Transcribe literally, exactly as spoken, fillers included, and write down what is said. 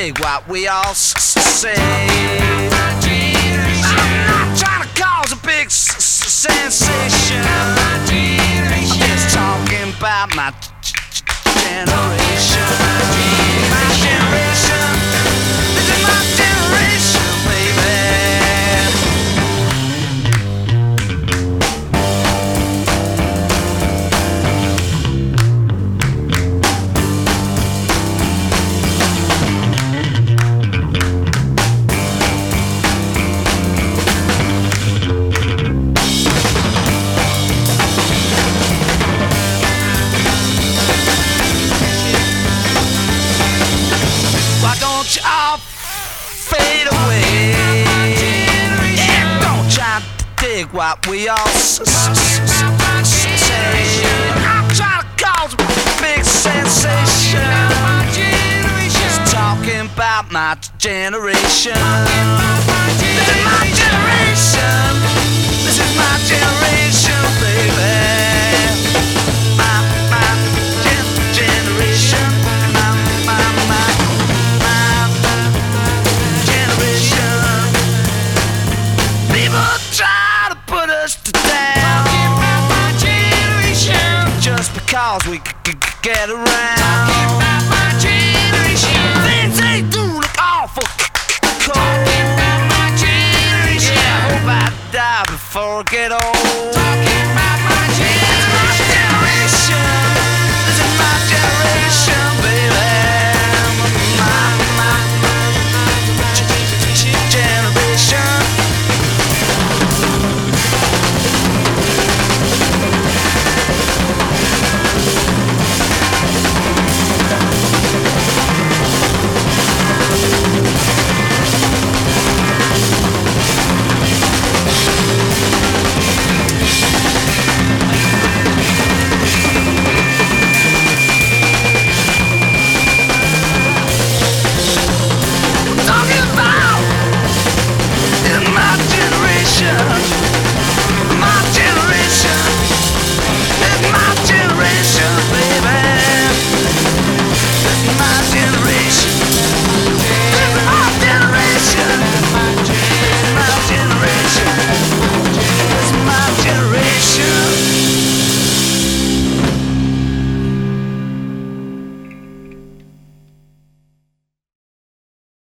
dig what we all s- say. I'm not trying to cause a big s- s- sensation. I'm just talking about my g- g- generation. My generation. This is my generation, baby. Why don't you all fade away? Yeah, don't try to dig what we all s- s- s- s- say. I'm trying to cause a big sensation. Just talking about my generation. This is my generation. This is my generation, baby. My, my gen- generation. My, my, my, my generation. People try to put us to down just because we c- c- get around.